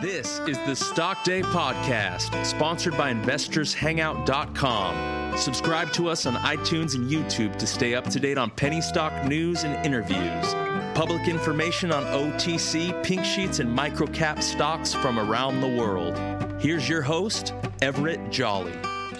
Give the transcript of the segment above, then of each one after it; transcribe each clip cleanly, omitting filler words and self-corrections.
This is the Stock Day Podcast, sponsored by InvestorsHangout.com. Subscribe to us on iTunes and YouTube to stay up to date on penny stock news and interviews. Public information on OTC, pink sheets, and microcap stocks from around the world. Here's your host, Everett Jolly.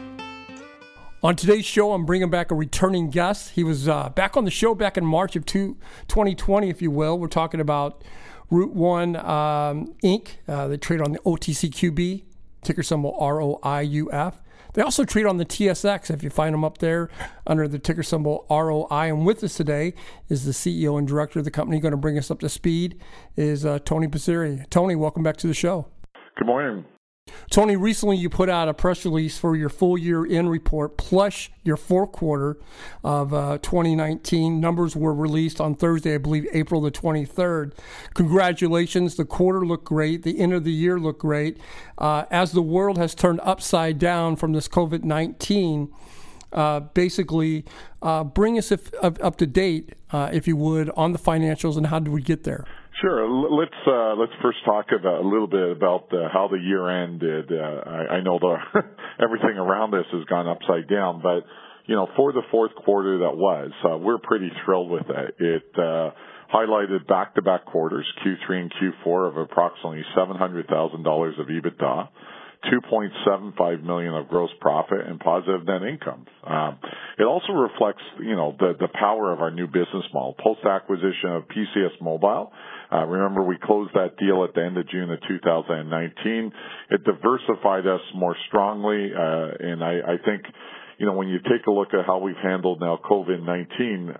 On today's show, I'm bringing back a returning guest. He was back on the show back in March of 2020, if you will. We're talking about Route 1 Inc. They trade on the OTCQB, ticker symbol ROIUF. They also trade on the TSX, if you find them up there under the ticker symbol ROI. And with us today is the CEO and director of the company. Going to bring us up to speed is Tony Passeri. Tony, welcome back to the show. Good morning. Tony, recently you put out a press release for your full year end report plus your fourth quarter of 2019. Numbers were released on Thursday, I believe, April the 23rd. Congratulations. The quarter looked great. The end of the year looked great. As the world has turned upside down from this COVID-19, basically bring us up to date, if you would, on the financials and how did we get there? Sure. Let's first talk about a little bit about how the year ended. I know everything around this has gone upside down, but for the fourth quarter we're pretty thrilled with it. It highlighted back-to-back quarters, Q3 and Q4, of approximately $700,000 of EBITDA, $2.75 million of gross profit, and positive net income. It also reflects, the power of our new business model, post-acquisition of PCS Mobile. Remember, we closed that deal at the end of June of 2019. It diversified us more strongly, and I think, when you take a look at how we've handled now COVID-19,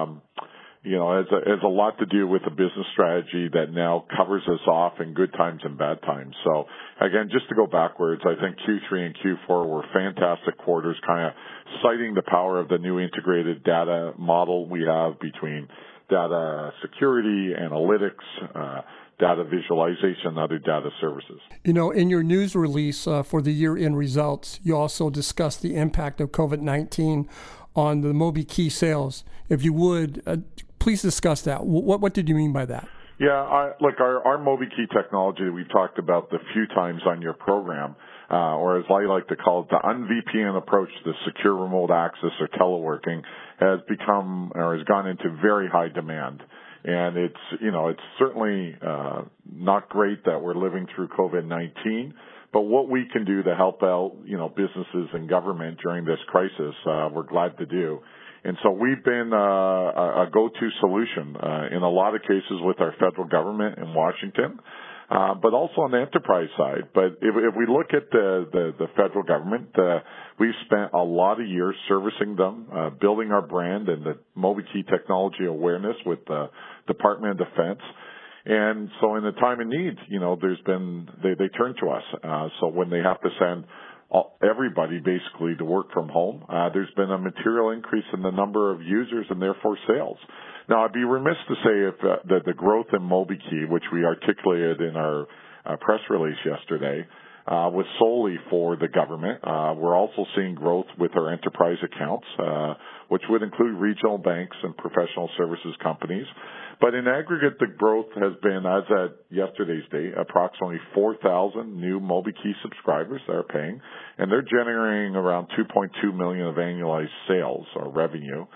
has a lot to do with the business strategy that now covers us off in good times and bad times. So again, just to go backwards, I think Q3 and Q4 were fantastic quarters, kind of citing the power of the new integrated data model we have between data security, analytics, data visualization, and other data services. In your news release for the year-end results, you also discussed the impact of COVID-19 on the MobiKey sales. If you would, please discuss that. What did you mean by that? Yeah, our MobiKey technology that we've talked about a few times on your program, or as I like to call it, the un-VPN approach to secure remote access or teleworking, has become or has gone into very high demand. And it's certainly not great that we're living through COVID-19, but what we can do to help out, businesses and government during this crisis, we're glad to do. And so we've been a go-to solution in a lot of cases with our federal government in Washington, but also on the enterprise side. But if we look at the federal government, we've spent a lot of years servicing them, building our brand and the MobiKey technology awareness with the Department of Defense. And so in the time of need, they turn to us. So when they have to send everybody basically to work from home, there's been a material increase in the number of users and therefore sales. Now, I'd be remiss to say that the growth in MobiKey, which we articulated in our press release yesterday, was solely for the government. We're also seeing growth with our enterprise accounts, which would include regional banks and professional services companies. But in aggregate, the growth has been, as at yesterday's date, approximately 4,000 new MobiKey subscribers that are paying, and they're generating around $2.2 million of annualized sales or revenue.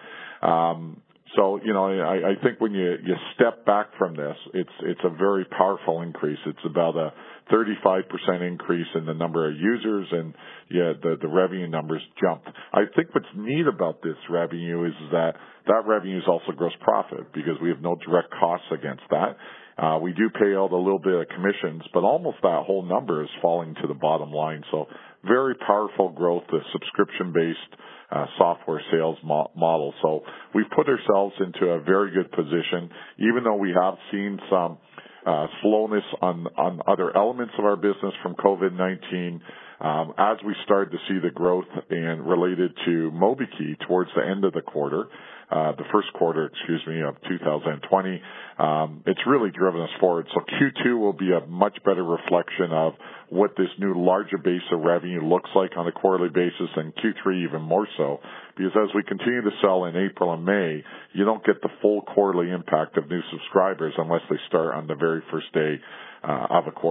So, I think when you step back from this, it's a very powerful increase. It's about a 35% increase in the number of users, and the revenue numbers jumped. I think what's neat about this revenue is that revenue is also gross profit because we have no direct costs against that. We do pay out a little bit of commissions, but almost that whole number is falling to the bottom line. So very powerful growth, the subscription-based software sales model. So we've put ourselves into a very good position, even though we have seen some slowness on other elements of our business from COVID-19. As we started to see the growth and related to MobiKey towards the end of the quarter, the first quarter, of 2020, it's really driven us forward. So Q2 will be a much better reflection of what this new larger base of revenue looks like on a quarterly basis, and Q3 even more so, because as we continue to sell in April and May, you don't get the full quarterly impact of new subscribers unless they start on the very first day of a quarter.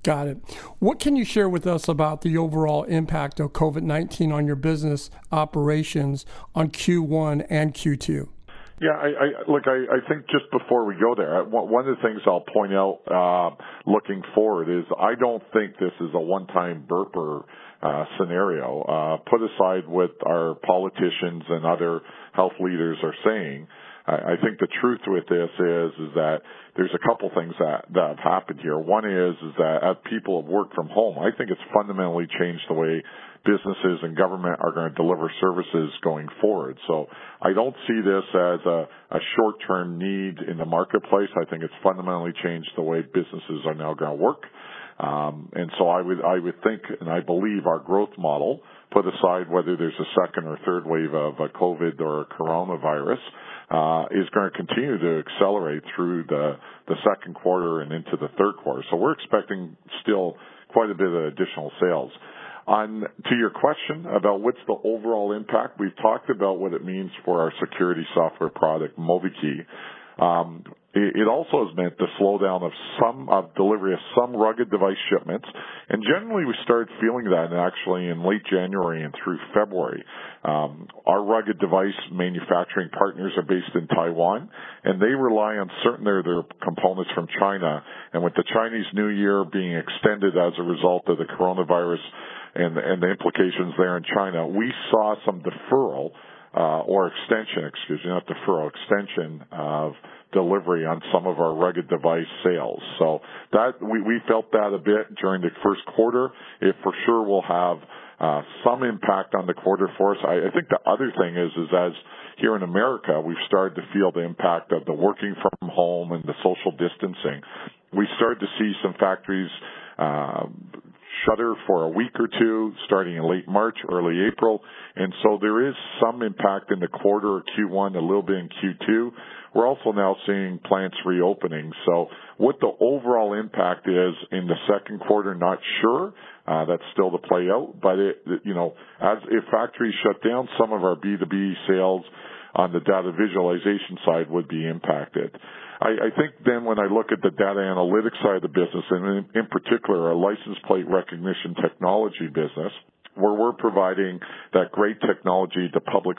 Got it. What can you share with us about the overall impact of COVID-19 on your business operations on Q1 and Q2? Yeah, I think just before we go there, one of the things I'll point out looking forward is I don't think this is a one-time burper scenario. Put aside what our politicians and other health leaders are saying, I think the truth with this is that there's a couple things that have happened here. One is that as people have worked from home, I think it's fundamentally changed the way businesses and government are going to deliver services going forward. So I don't see this as a short-term need in the marketplace. I think it's fundamentally changed the way businesses are now going to work. And so I would think, and I believe our growth model, put aside whether there's a second or third wave of a COVID or a coronavirus, is going to continue to accelerate through the second quarter and into the third quarter. So we're expecting still quite a bit of additional sales. To your question about what's the overall impact, we've talked about what it means for our security software product, MobiKEY. It also has meant the slowdown of delivery of some rugged device shipments, and generally we started feeling that actually in late January and through February. Our rugged device manufacturing partners are based in Taiwan, and they rely on certain of their components from China. And with the Chinese New Year being extended as a result of the coronavirus and the implications there in China, we saw some deferral or extension of delivery on some of our rugged device sales. So that we felt that a bit during the first quarter. It for sure will have some impact on the quarter for us. I think the other thing is as here in America, we've started to feel the impact of the working from home and the social distancing. We started to see some factories shutter for a week or two, starting in late March, early April. And so there is some impact in the quarter, Q1, a little bit in Q2. We're also now seeing plants reopening. So what the overall impact is in the second quarter, not sure. That's still to play out. But, as if factories shut down, some of our B2B sales on the data visualization side would be impacted. I think then when I look at the data analytics side of the business, and in particular our license plate recognition technology business, where we're providing that great technology to public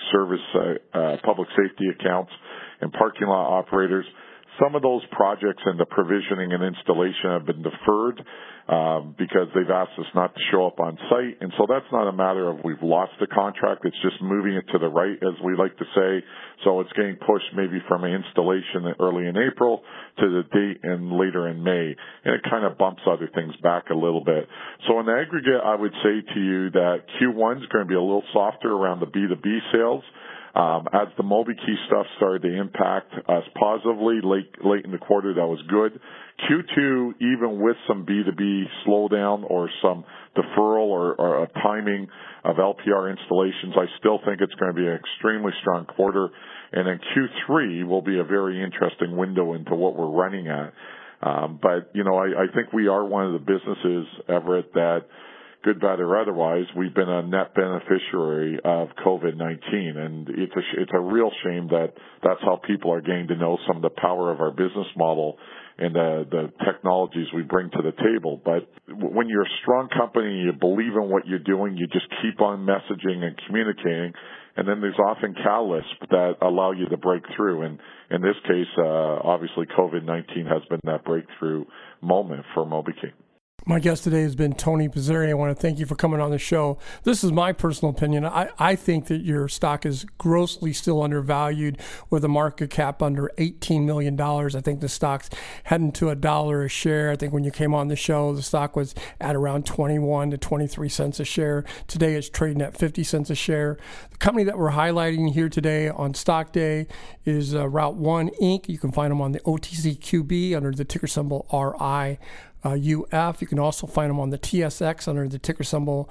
safety accounts and parking lot operators, some of those projects and the provisioning and installation have been deferred because they've asked us not to show up on site. And so that's not a matter of we've lost the contract. It's just moving it to the right, as we like to say. So it's getting pushed maybe from an installation early in April to the date and later in May. And it kind of bumps other things back a little bit. So in the aggregate, I would say to you that Q1 is going to be a little softer around the B2B sales. As the MobiKEY stuff started to impact us positively late in the quarter, that was good. Q2, even with some B2B slowdown or some deferral or a timing of LPR installations, I still think it's going to be an extremely strong quarter. And then Q3 will be a very interesting window into what we're running at. But, I think we are one of the businesses, Everett, that good, bad, or otherwise, we've been a net beneficiary of COVID-19, and it's a real shame that that's how people are getting to know some of the power of our business model and the technologies we bring to the table. But when you're a strong company, you believe in what you're doing, you just keep on messaging and communicating, and then there's often catalysts that allow you to break through. And in this case, obviously, COVID-19 has been that breakthrough moment for MobiKEY. My guest today has been Tony Pizzeri. I want to thank you for coming on the show. This is my personal opinion. I think that your stock is grossly still undervalued with a market cap under $18 million. I think the stock's heading to $1 a share. I think when you came on the show, the stock was at around 21 to 23 cents a share. Today it's trading at 50 cents a share. The company that we're highlighting here today on Stock Day is Route 1 Inc. You can find them on the OTCQB under the ticker symbol RI. UF. You can also find them on the TSX under the ticker symbol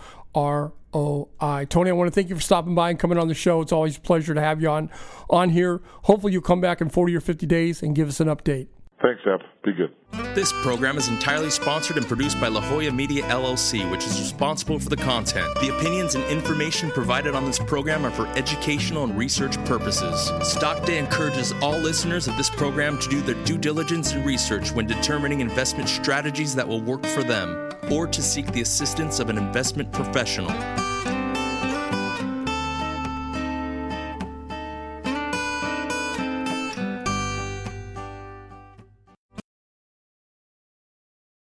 ROI. Tony, I want to thank you for stopping by and coming on the show. It's always a pleasure to have you on here. Hopefully you'll come back in 40 or 50 days and give us an update. Thanks, Ev. Be good. This program is entirely sponsored and produced by La Jolla Media LLC, which is responsible for the content. The opinions and information provided on this program are for educational and research purposes. Stock Day encourages all listeners of this program to do their due diligence and research when determining investment strategies that will work for them. or to seek the assistance of an investment professional.